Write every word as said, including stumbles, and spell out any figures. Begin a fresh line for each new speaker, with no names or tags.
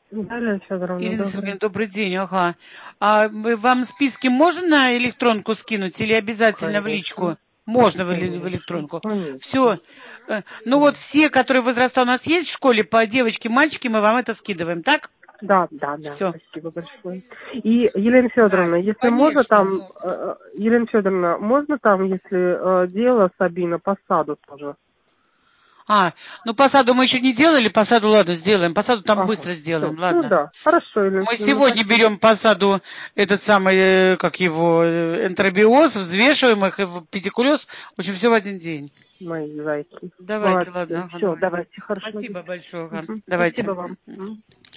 Да, Елена Федоровна,
Ирина
добрый.
Сергеевна, добрый день, ага. А мы- вам списки можно на электронку скинуть или обязательно в личку?
Конечно,
Можно в, эле- в
конечно,
электронку.
конечно.
Все. Ну вот все, которые возраста у нас есть в школе, по девочке, мальчики, мы вам это скидываем, так?
Да, да, да,
Все.
спасибо большое. И, Елена Федоровна,
Да,
если можно
конечно.
там,
Ну,
э, Елена Федоровна, можно там, если э, дело Сабина, по саду тоже?
А, ну по саду мы еще не делали, по саду, ладно, сделаем. По саду там
Ага,
быстро
все,
сделаем,
ну
ладно.
да, хорошо, Елена
Мы
Федоровна,
сегодня
спасибо.
берем по саду этот самый, э, как его, э, энтеробиоз, взвешиваем их, и в педикулез. В общем, все в один день.
Мои зайки.
Давайте,
Молодцы.
ладно, ага,
Все,
давайте.
давайте, хорошего дня.
Спасибо большое, ага.
Мгм.
Давайте.
Спасибо вам. Мгм.